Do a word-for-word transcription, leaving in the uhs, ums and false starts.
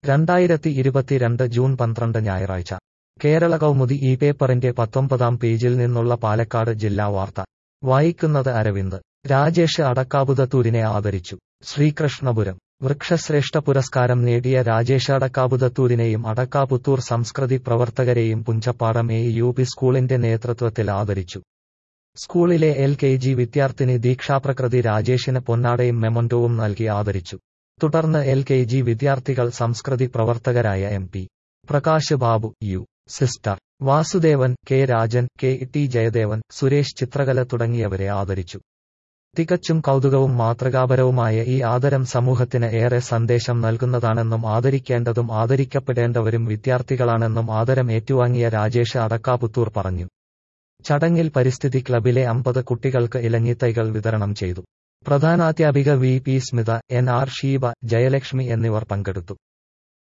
രണ്ടായിരത്തി ഇരുപത്തിരണ്ട് ജൂൺ പന്ത്രണ്ട് ഞായറാഴ്ച കേരള കൗമുദി ഈ പേപ്പറിന്റെ പത്തൊമ്പതാം പേജിൽ നിന്നുള്ള പാലക്കാട് ജില്ലാ വാർത്ത വായിക്കുന്നത് അരവിന്ദ്. രാജേഷ് അടക്കാപുതത്തൂരിനെ ആദരിച്ചു. ശ്രീകൃഷ്ണപുരം. വൃക്ഷശ്രേഷ്ഠ പുരസ്കാരം നേടിയ രാജേഷ് അടക്കാപുതത്തൂരിനെയും അടക്കാപുത്തൂർ സംസ്കൃതി പ്രവർത്തകരെയും പുഞ്ചപ്പാടം എ യു പി സ്കൂളിന്റെ നേതൃത്വത്തിൽ ആദരിച്ചു. സ്കൂളിലെ എൽ കെ ജി വിദ്യാർത്ഥിനി ദീക്ഷാപ്രകൃതി രാജേഷിന് പൊന്നാടയും മെമന്റോവും നൽകി ആദരിച്ചു. തുടർന്ന് എൽ കെ ജി വിദ്യാർത്ഥികൾ സംസ്കൃതി പ്രവർത്തകരായ M P Prakash Babu, U sister Vasudevan, K Rajan, K T Jayadevan, Suresh Chithrakala തുടങ്ങിയവരെ ആദരിച്ചു. തികച്ചും കൗതുകവും മാതൃകാപരവുമായ ഈ ആദരം സമൂഹത്തിന് ഏറെ സന്ദേശം നൽകുന്നതാണെന്നും ആദരിക്കേണ്ടതും ആദരിക്കപ്പെടേണ്ടവരും വിദ്യാർത്ഥികളാണെന്നും ആദരം ഏറ്റുവാങ്ങിയ രാജേഷ് അടക്കാപുത്തൂർ പറഞ്ഞു. ചടങ്ങിൽ പരിസ്ഥിതി ക്ലബിലെ അമ്പത് കുട്ടികൾക്ക് ഇലഞ്ഞിത്തൈകൾ വിതരണം ചെയ്തു. പ്രധാനാധ്യാപിക V P Smitha, N R Sheeba, Jayalakshmi എന്നിവർ പങ്കെടുത്തു.